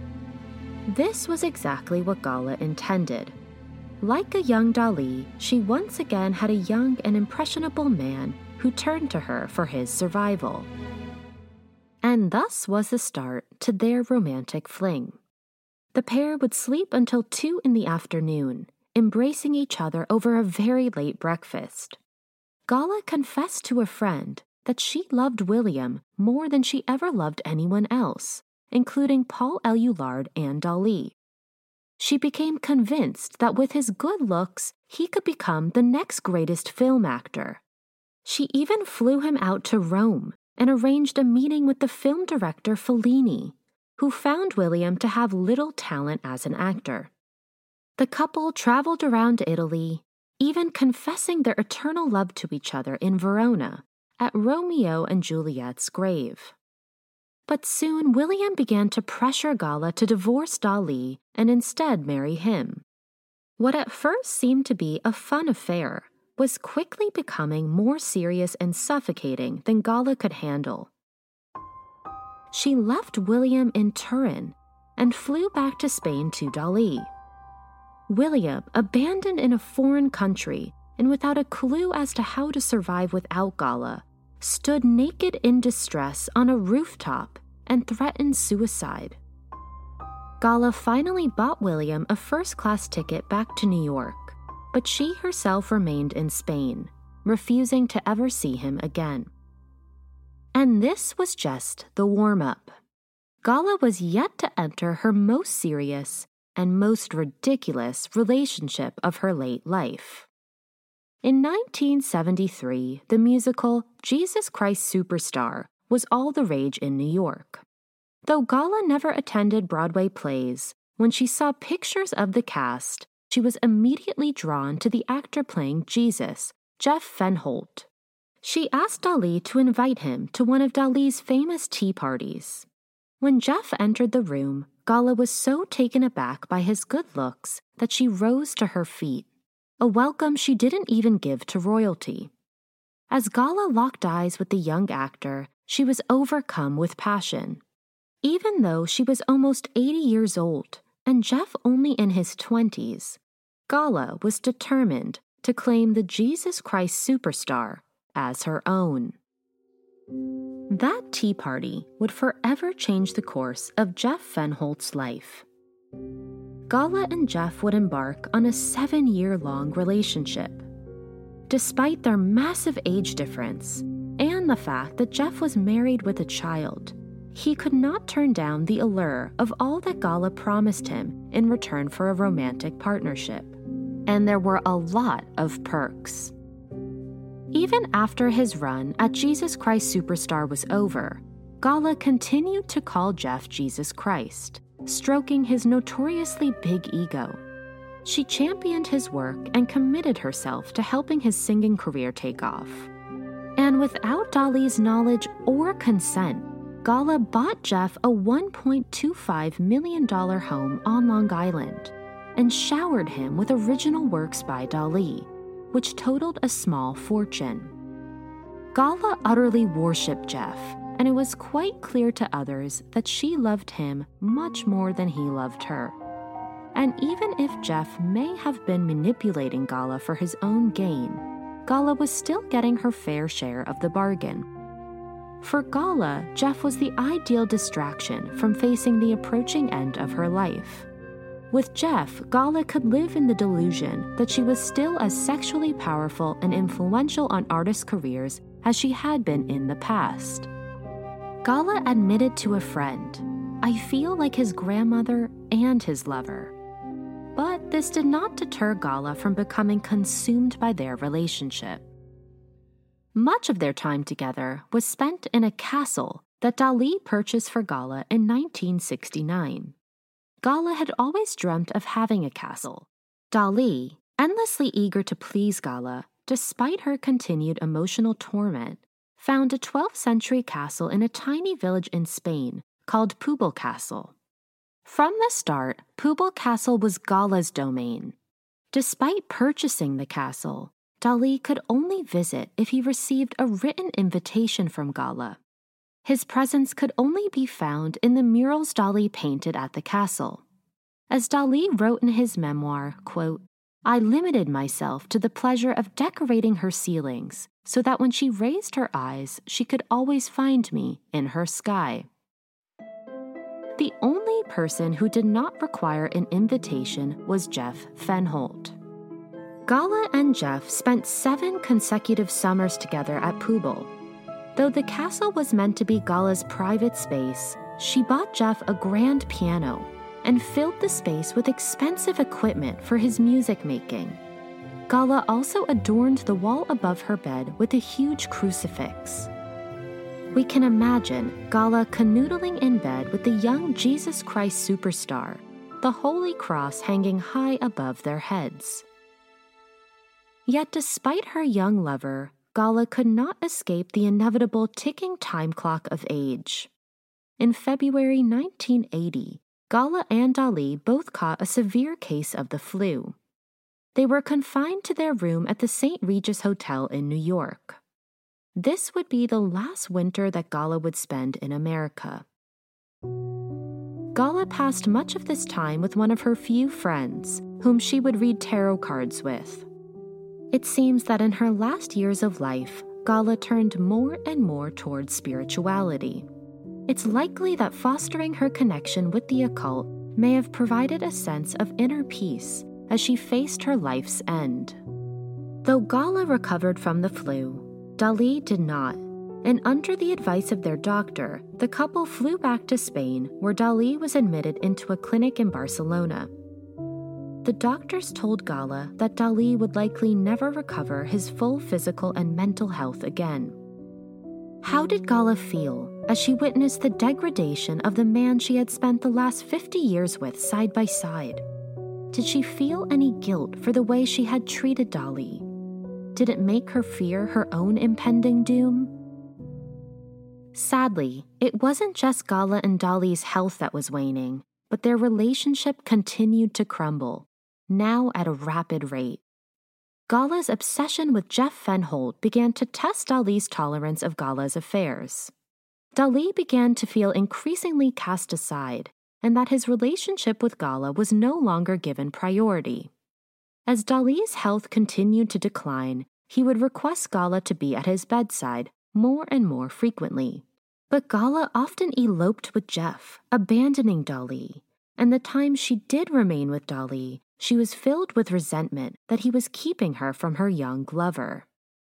This was exactly what Gala intended. Like a young Dali, she once again had a young and impressionable man who turned to her for his survival. And thus was the start to their romantic fling. The pair would sleep until 2 in the afternoon, embracing each other over a very late breakfast. Gala confessed to a friend that she loved William more than she ever loved anyone else, including Paul Eluard and Dali. She became convinced that with his good looks, he could become the next greatest film actor. She even flew him out to Rome and arranged a meeting with the film director Fellini, who found William to have little talent as an actor. The couple traveled around Italy, even confessing their eternal love to each other in Verona, at Romeo and Juliet's grave. But soon William began to pressure Gala to divorce Dali and instead marry him. What at first seemed to be a fun affair was quickly becoming more serious and suffocating than Gala could handle. She left William in Turin and flew back to Spain to Dali. William, abandoned in a foreign country and without a clue as to how to survive without Gala, stood naked in distress on a rooftop and threatened suicide. Gala finally bought William a first-class ticket back to New York, but she herself remained in Spain, refusing to ever see him again. And this was just the warm-up. Gala was yet to enter her most serious and most ridiculous relationship of her late life. In 1973, the musical Jesus Christ Superstar was all the rage in New York. Though Gala never attended Broadway plays, when she saw pictures of the cast, she was immediately drawn to the actor playing Jesus, Jeff Fenholt. She asked Dali to invite him to one of Dali's famous tea parties. When Jeff entered the room, Gala was so taken aback by his good looks that she rose to her feet, a welcome she didn't even give to royalty. As Gala locked eyes with the young actor, she was overcome with passion. Even though she was almost 80 years old and Jeff only in his 20s, Gala was determined to claim the Jesus Christ Superstar as her own. That tea party would forever change the course of Jeff Fenholt's life. Gala and Jeff would embark on a 7-year-long relationship. Despite their massive age difference and the fact that Jeff was married with a child, he could not turn down the allure of all that Gala promised him in return for a romantic partnership. And there were a lot of perks. Even after his run at Jesus Christ Superstar was over, Gala continued to call Jeff Jesus Christ, stroking his notoriously big ego. She championed his work and committed herself to helping his singing career take off. And without Dali's knowledge or consent, Gala bought Jeff a $1.25 million home on Long Island and showered him with original works by Dali, which totaled a small fortune. Gala utterly worshipped Jeff, and it was quite clear to others that she loved him much more than he loved her. And even if Jeff may have been manipulating Gala for his own gain, Gala was still getting her fair share of the bargain. For Gala, Jeff was the ideal distraction from facing the approaching end of her life. With Jeff, Gala could live in the delusion that she was still as sexually powerful and influential on artists' careers as she had been in the past. Gala admitted to a friend, "I feel like his grandmother and his lover." But this did not deter Gala from becoming consumed by their relationship. Much of their time together was spent in a castle that Dali purchased for Gala in 1969. Gala had always dreamt of having a castle. Dali, endlessly eager to please Gala, despite her continued emotional torment, found a 12th century castle in a tiny village in Spain called Pubal Castle. From the start, Pubal Castle was Gala's domain. Despite purchasing the castle, Dali could only visit if he received a written invitation from Gala. His presence could only be found in the murals Dali painted at the castle. As Dali wrote in his memoir, quote, "I limited myself to the pleasure of decorating her ceilings so that when she raised her eyes, she could always find me in her sky." The only person who did not require an invitation was Jeff Fenholt. Gala and Jeff spent 7 consecutive summers together at Pooble. Though the castle was meant to be Gala's private space, she bought Jeff a grand piano and filled the space with expensive equipment for his music making. Gala also adorned the wall above her bed with a huge crucifix. We can imagine Gala canoodling in bed with the young Jesus Christ superstar, the Holy Cross hanging high above their heads. Yet despite her young lover, Gala could not escape the inevitable ticking time clock of age. In February 1980, Gala and Dali both caught a severe case of the flu. They were confined to their room at the St. Regis Hotel in New York. This would be the last winter that Gala would spend in America. Gala passed much of this time with one of her few friends, whom she would read tarot cards with. It seems that in her last years of life, Gala turned more and more towards spirituality. It's likely that fostering her connection with the occult may have provided a sense of inner peace as she faced her life's end. Though Gala recovered from the flu, Dali did not, and under the advice of their doctor, the couple flew back to Spain, where Dali was admitted into a clinic in Barcelona. The doctors told Gala that Dali would likely never recover his full physical and mental health again. How did Gala feel as she witnessed the degradation of the man she had spent the last 50 years with side by side? Did she feel any guilt for the way she had treated Dali? Did it make her fear her own impending doom? Sadly, it wasn't just Gala and Dali's health that was waning, but their relationship continued to crumble, now at a rapid rate. Gala's obsession with Jeff Fenholt began to test Dali's tolerance of Gala's affairs. Dali began to feel increasingly cast aside, and that his relationship with Gala was no longer given priority. As Dali's health continued to decline, he would request Gala to be at his bedside more and more frequently. But Gala often eloped with Jeff, abandoning Dali, and the time she did remain with Dali, she was filled with resentment that he was keeping her from her young lover.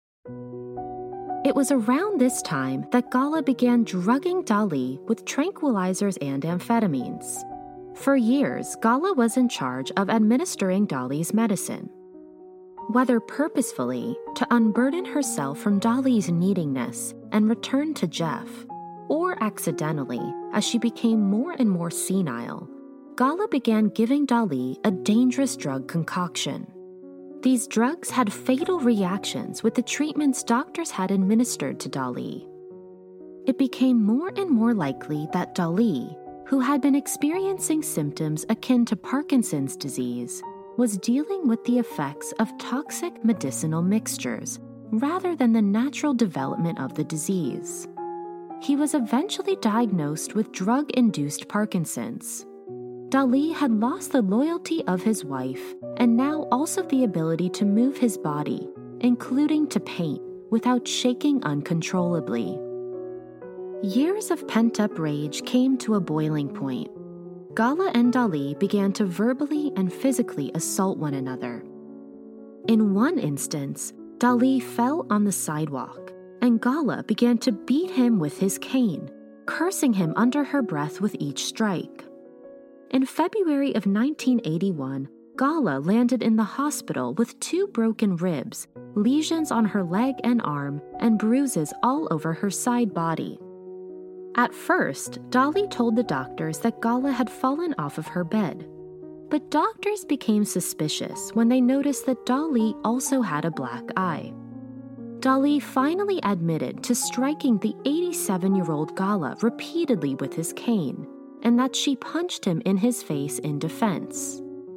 It was around this time that Gala began drugging Dali with tranquilizers and amphetamines. For years, Gala was in charge of administering Dali's medicine. Whether purposefully, to unburden herself from Dali's neediness and return to Jeff, or accidentally, as she became more and more senile, Gala began giving Dali a dangerous drug concoction. These drugs had fatal reactions with the treatments doctors had administered to Dali. It became more and more likely that Dali, who had been experiencing symptoms akin to Parkinson's disease, was dealing with the effects of toxic medicinal mixtures rather than the natural development of the disease. He was eventually diagnosed with drug-induced Parkinson's. Dali had lost the loyalty of his wife and now also the ability to move his body, including to paint, without shaking uncontrollably. Years of pent-up rage came to a boiling point. Gala and Dali began to verbally and physically assault one another. In one instance, Dali fell on the sidewalk, and Gala began to beat him with his cane, cursing him under her breath with each strike. In February of 1981, Gala landed in the hospital with 2 broken ribs, lesions on her leg and arm, and bruises all over her side body. At first, Dali told the doctors that Gala had fallen off of her bed. But doctors became suspicious when they noticed that Dali also had a black eye. Dali finally admitted to striking the 87-year-old Gala repeatedly with his cane, and that she punched him in his face in defense.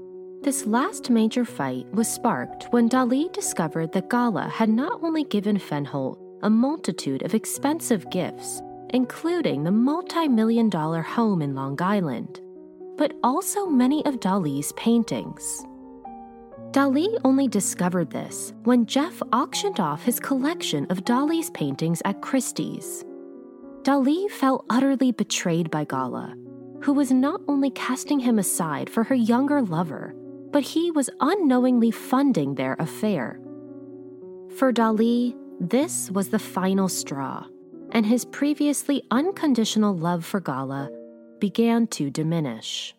This last major fight was sparked when Dali discovered that Gala had not only given Fenholt a multitude of expensive gifts, including the multi-million-dollar home in Long Island, but also many of Dali's paintings. Dali only discovered this when Jeff auctioned off his collection of Dali's paintings at Christie's. Dali felt utterly betrayed by Gala, who was not only casting him aside for her younger lover, but he was unknowingly funding their affair. For Dali, this was the final straw, and his previously unconditional love for Gala began to diminish.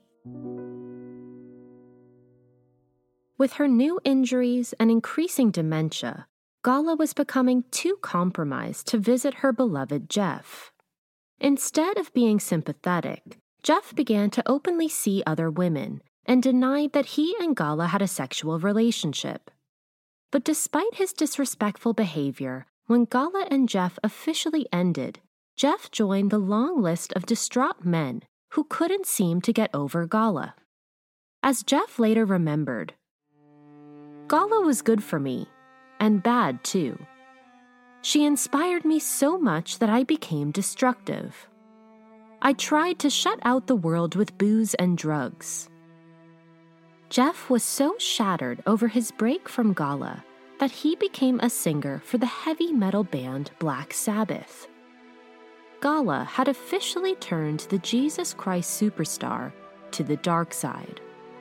With her new injuries and increasing dementia, Gala was becoming too compromised to visit her beloved Jeff. Instead of being sympathetic, Jeff began to openly see other women and denied that he and Gala had a sexual relationship. But despite his disrespectful behavior, when Gala and Jeff officially ended, Jeff joined the long list of distraught men who couldn't seem to get over Gala. As Jeff later remembered, Gala was good for me, and bad too. She inspired me so much that I became destructive. I tried to shut out the world with booze and drugs. Jeff was so shattered over his break from Gala that he became a singer for the heavy metal band Black Sabbath. Gala had officially turned the Jesus Christ superstar to the dark side.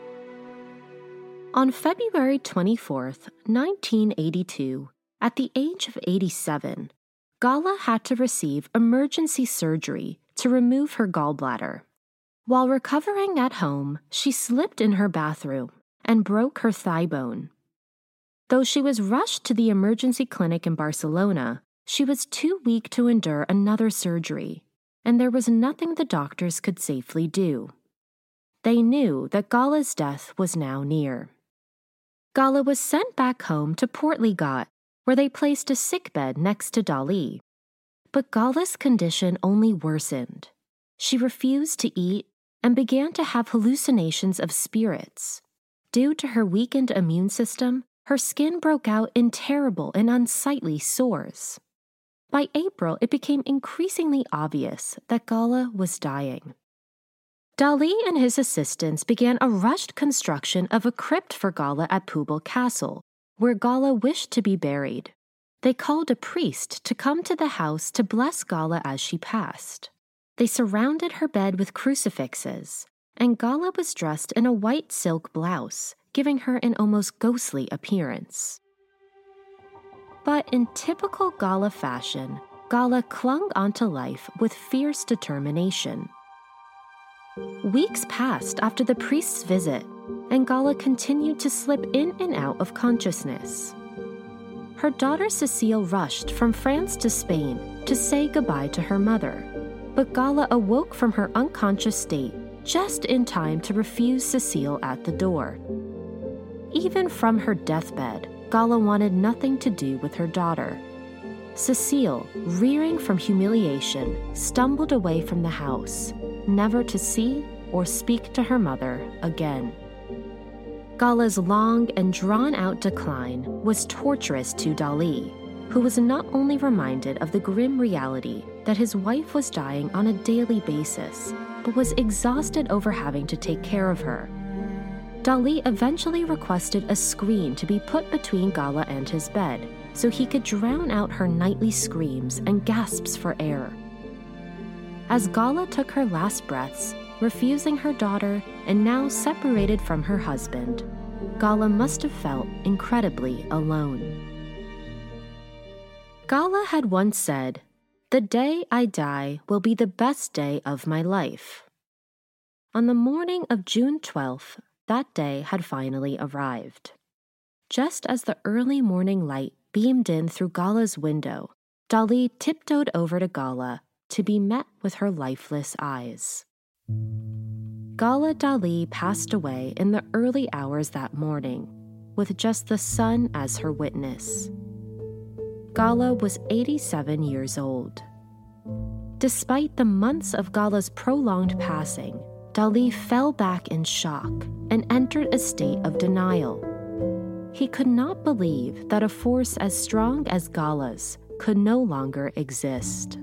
On February 24th, 1982, at the age of 87, Gala had to receive emergency surgery to remove her gallbladder. While recovering at home, she slipped in her bathroom and broke her thigh bone. Though she was rushed to the emergency clinic in Barcelona, she was too weak to endure another surgery, and there was nothing the doctors could safely do. They knew that Gala's death was now near. Gala was sent back home to Portliggot, where they placed a sickbed next to Dali. But Gala's condition only worsened. She refused to eat and began to have hallucinations of spirits. Due to her weakened immune system, her skin broke out in terrible and unsightly sores. By April, it became increasingly obvious that Gala was dying. Dali and his assistants began a rushed construction of a crypt for Gala at Poubel Castle, where Gala wished to be buried. They called a priest to come to the house to bless Gala as she passed. They surrounded her bed with crucifixes, and Gala was dressed in a white silk blouse, giving her an almost ghostly appearance. But in typical Gala fashion, Gala clung onto life with fierce determination. Weeks passed after the priest's visit, and Gala continued to slip in and out of consciousness. Her daughter Cecile rushed from France to Spain to say goodbye to her mother, but Gala awoke from her unconscious state just in time to refuse Cecile at the door. Even from her deathbed, Gala wanted nothing to do with her daughter. Cecile, rearing from humiliation, stumbled away from the house, never to see or speak to her mother again. Gala's long and drawn-out decline was torturous to Dali, who was not only reminded of the grim reality that his wife was dying on a daily basis, but was exhausted over having to take care of her. Dali eventually requested a screen to be put between Gala and his bed, so he could drown out her nightly screams and gasps for air. As Gala took her last breaths, refusing her daughter and now separated from her husband, Gala must have felt incredibly alone. Gala had once said, "The day I die will be the best day of my life." On the morning of June 12th, that day had finally arrived. Just as the early morning light beamed in through Gala's window, Dali tiptoed over to Gala to be met with her lifeless eyes. Gala Dali passed away in the early hours that morning, with just the sun as her witness. Gala was 87 years old. Despite the months of Gala's prolonged passing, Dali fell back in shock and entered a state of denial. He could not believe that a force as strong as Gala's could no longer exist.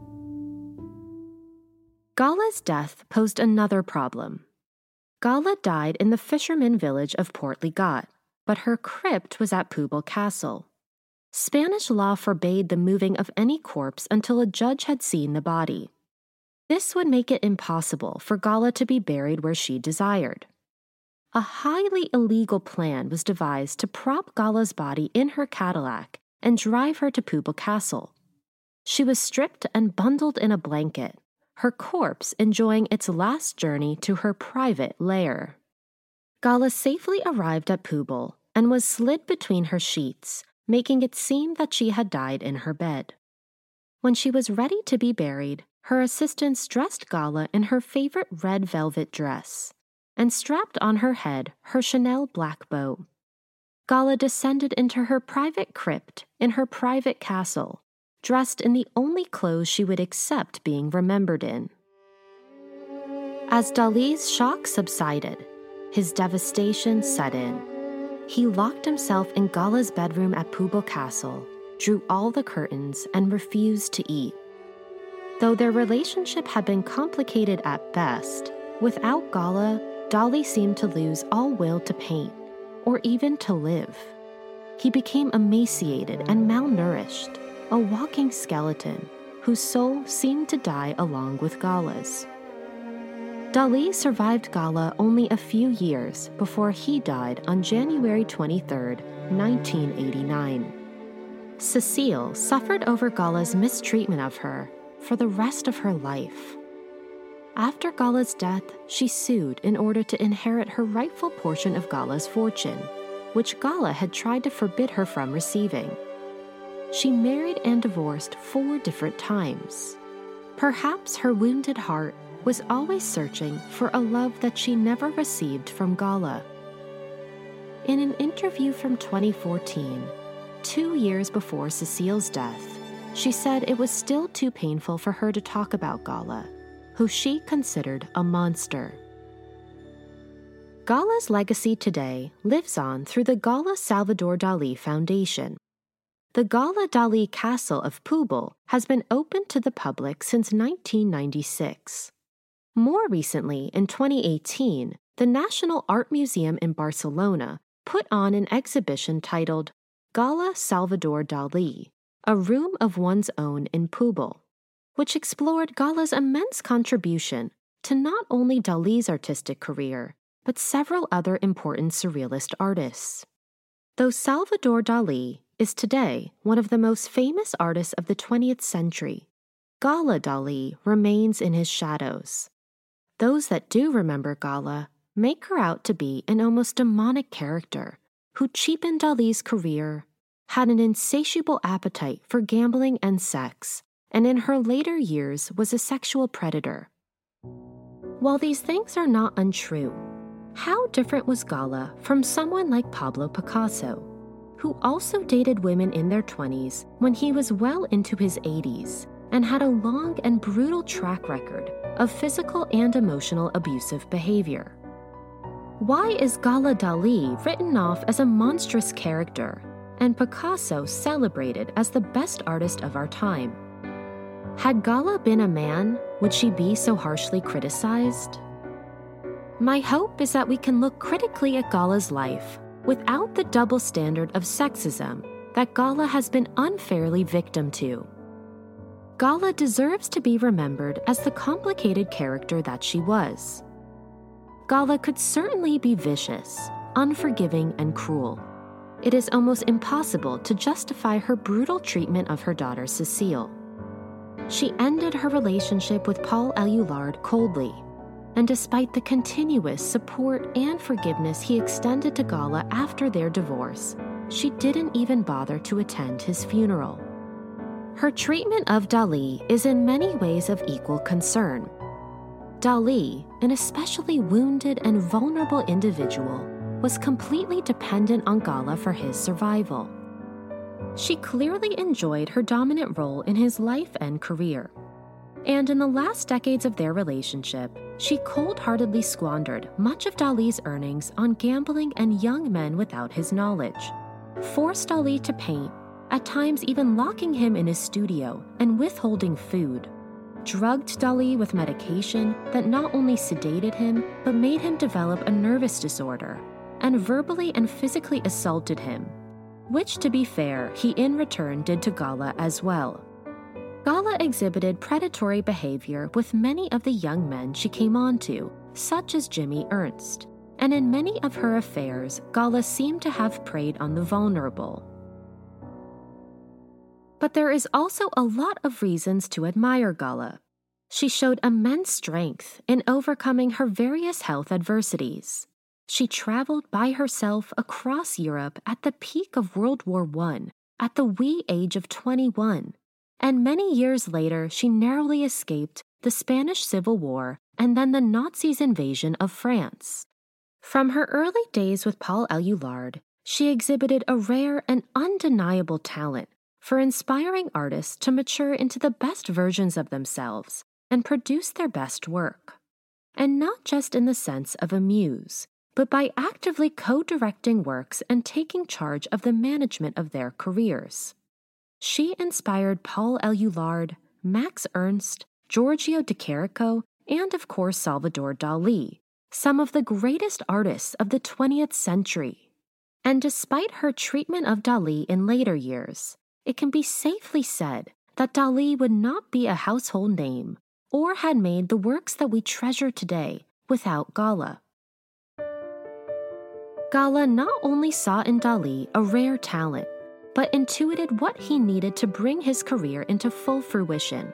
Gala's death posed another problem. Gala died in the fisherman village of Portligat, but her crypt was at Pubal Castle. Spanish law forbade the moving of any corpse until a judge had seen the body. This would make it impossible for Gala to be buried where she desired. A highly illegal plan was devised to prop Gala's body in her Cadillac and drive her to Pubal Castle. She was stripped and bundled in a blanket, her corpse enjoying its last journey to her private lair. Gala safely arrived at Pubal and was slid between her sheets, making it seem that she had died in her bed. When she was ready to be buried, her assistants dressed Gala in her favorite red velvet dress and strapped on her head her Chanel black bow. Gala descended into her private crypt in her private castle, dressed in the only clothes she would accept being remembered in. As Dali's shock subsided, his devastation set in. He locked himself in Gala's bedroom at Pubal Castle, drew all the curtains, and refused to eat. Though their relationship had been complicated at best, without Gala, Dali seemed to lose all will to paint, or even to live. He became emaciated and malnourished, a walking skeleton whose soul seemed to die along with Gala's. Dali survived Gala only a few years before he died on January 23, 1989. Cécile suffered over Gala's mistreatment of her for the rest of her life. After Gala's death, she sued in order to inherit her rightful portion of Gala's fortune, which Gala had tried to forbid her from receiving. She married and divorced 4 different times. Perhaps her wounded heart was always searching for a love that she never received from Gala. In an interview from 2014, 2 years before Cécile's death, she said it was still too painful for her to talk about Gala, who she considered a monster. Gala's legacy today lives on through the Gala Salvador Dali Foundation. The Gala Dali Castle of Pubal has been open to the public since 1996. More recently, in 2018, the National Art Museum in Barcelona put on an exhibition titled Gala Salvador Dali, A Room of One's Own in Pubal, which explored Gala's immense contribution to not only Dali's artistic career, but several other important surrealist artists. Though Salvador Dali is today one of the most famous artists of the 20th century, Gala Dali remains in his shadows. Those that do remember Gala make her out to be an almost demonic character who cheapened Dali's career, had an insatiable appetite for gambling and sex, and in her later years was a sexual predator. While these things are not untrue, how different was Gala from someone like Pablo Picasso, who also dated women in their 20s when he was well into his 80s and had a long and brutal track record of physical and emotional abusive behavior? Why is Gala Dali written off as a monstrous character and Picasso celebrated as the best artist of our time? Had Gala been a man, would she be so harshly criticized? My hope is that we can look critically at Gala's life without the double standard of sexism that Gala has been unfairly victim to. Gala deserves to be remembered as the complicated character that she was. Gala could certainly be vicious, unforgiving, and cruel. It is almost impossible to justify her brutal treatment of her daughter Cécile. She ended her relationship with Paul Eluard coldly, and despite the continuous support and forgiveness he extended to Gala after their divorce, she didn't even bother to attend his funeral. Her treatment of Dali is in many ways of equal concern. Dali, an especially wounded and vulnerable individual, was completely dependent on Gala for his survival. She clearly enjoyed her dominant role in his life and career. And in the last decades of their relationship, she cold-heartedly squandered much of Dali's earnings on gambling and young men without his knowledge, forced Dali to paint, at times even locking him in his studio and withholding food, drugged Dali with medication that not only sedated him, but made him develop a nervous disorder, and verbally and physically assaulted him, which, to be fair, he in return did to Gala as well. Gala exhibited predatory behavior with many of the young men she came on to, such as Jimmy Ernst, and in many of her affairs, Gala seemed to have preyed on the vulnerable. But there is also a lot of reasons to admire Gala. She showed immense strength in overcoming her various health adversities. She traveled by herself across Europe at the peak of World War I, at the wee age of 21, and many years later she narrowly escaped the Spanish Civil War and then the Nazis' invasion of France. From her early days with Paul Eluard, she exhibited a rare and undeniable talent for inspiring artists to mature into the best versions of themselves and produce their best work. And not just in the sense of a muse, but by actively co-directing works and taking charge of the management of their careers. She inspired Paul Eluard, Max Ernst, Giorgio de Chirico, and of course Salvador Dali, some of the greatest artists of the 20th century. And despite her treatment of Dali in later years, it can be safely said that Dali would not be a household name or had made the works that we treasure today without Gala. Gala not only saw in Dali a rare talent, but intuited what he needed to bring his career into full fruition.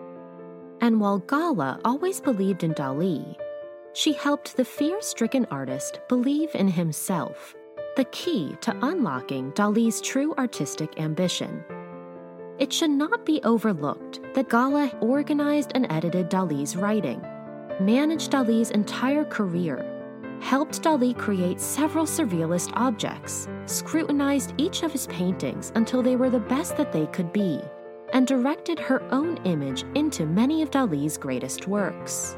And while Gala always believed in Dali, she helped the fear-stricken artist believe in himself, the key to unlocking Dali's true artistic ambition. It should not be overlooked that Gala organized and edited Dali's writing, managed Dali's entire career, helped Dali create several surrealist objects, scrutinized each of his paintings until they were the best that they could be, and directed her own image into many of Dali's greatest works.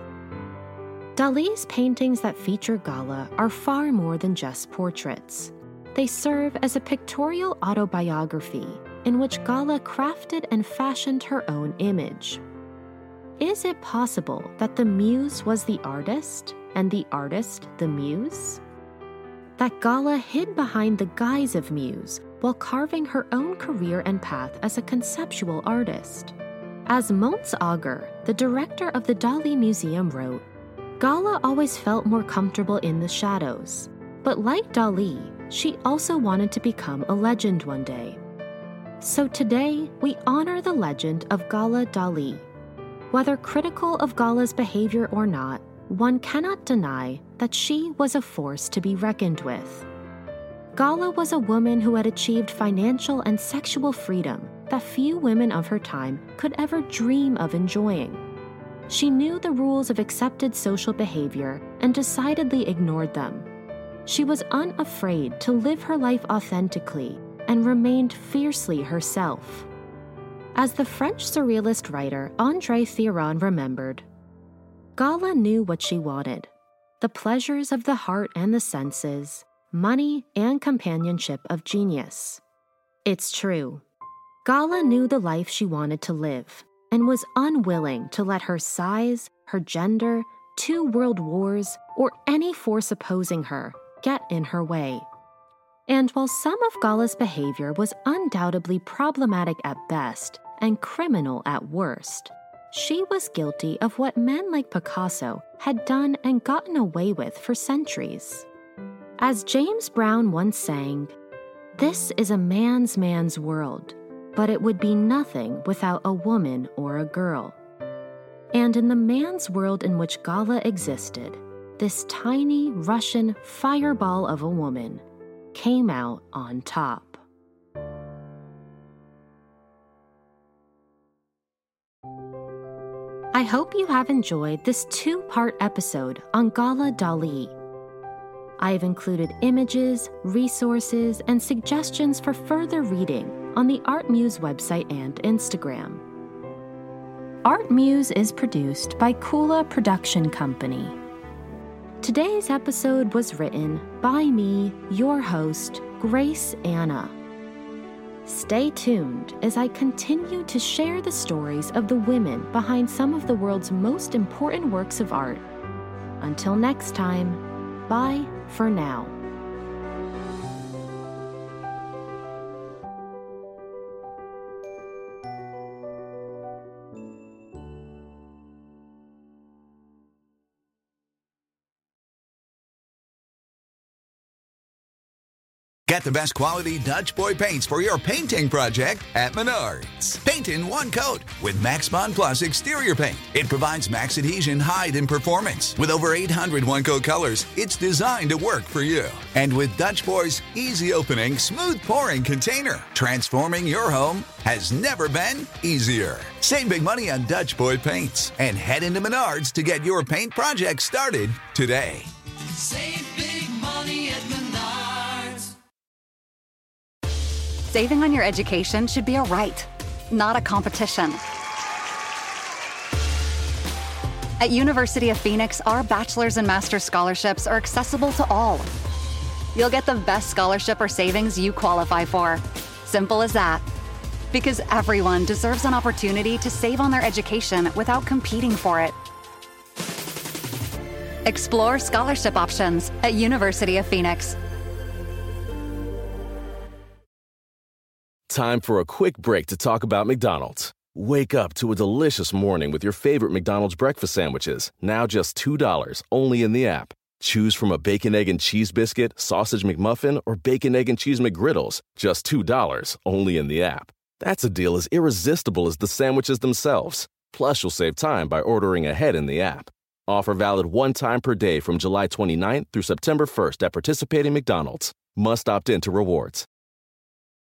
Dali's paintings that feature Gala are far more than just portraits. They serve as a pictorial autobiography in which Gala crafted and fashioned her own image. Is it possible that the muse was the artist and the artist the muse? That Gala hid behind the guise of muse while carving her own career and path as a conceptual artist? As Mons Auger, the director of the Dali Museum, wrote, Gala always felt more comfortable in the shadows, but like Dali, she also wanted to become a legend one day. So today, we honor the legend of Gala Dali. Whether critical of Gala's behavior or not, one cannot deny that she was a force to be reckoned with. Gala was a woman who had achieved financial and sexual freedom that few women of her time could ever dream of enjoying. She knew the rules of accepted social behavior and decidedly ignored them. She was unafraid to live her life authentically and remained fiercely herself. As the French surrealist writer André Theron remembered, Gala knew what she wanted: the pleasures of the heart and the senses, money and companionship of genius. It's true. Gala knew the life she wanted to live and was unwilling to let her size, her gender, 2 world wars, or any force opposing her get in her way. And while some of Gala's behavior was undoubtedly problematic at best and criminal at worst, she was guilty of what men like Picasso had done and gotten away with for centuries. As James Brown once sang, "This is a man's world, but it would be nothing without a woman or a girl." And in the man's world in which Gala existed, this tiny Russian fireball of a woman came out on top. I hope you have enjoyed this 2-part episode on Gala Dali. I have included images, resources, and suggestions for further reading on the Art Muse website and Instagram. Art Muse is produced by Kula Production Company. Today's episode was written by me, your host, Grace Anna. Stay tuned as I continue to share the stories of the women behind some of the world's most important works of art. Until next time, bye for now. Get the best quality Dutch Boy paints for your painting project at Menards. Paint in one coat with Max Bond Plus exterior paint. It provides max adhesion, hide, and performance. With over 800 one-coat colors, it's designed to work for you. And with Dutch Boy's easy opening, smooth pouring container, transforming your home has never been easier. Save big money on Dutch Boy paints and head into Menards to get your paint project started today. Save big money at Menards. Saving on your education should be a right, not a competition. At University of Phoenix, our bachelor's and master's scholarships are accessible to all. You'll get the best scholarship or savings you qualify for. Simple as that. Because everyone deserves an opportunity to save on their education without competing for it. Explore scholarship options at University of Phoenix. Time for a quick break to talk about McDonald's. Wake up to a delicious morning with your favorite McDonald's breakfast sandwiches, now just $2, only in the app. Choose from a bacon, egg, and cheese biscuit, sausage McMuffin, or bacon, egg, and cheese McGriddles, just $2, only in the app. That's a deal as irresistible as the sandwiches themselves. Plus, you'll save time by ordering ahead in the app. Offer valid one time per day from July 29th through September 1st at participating McDonald's. Must opt in to rewards.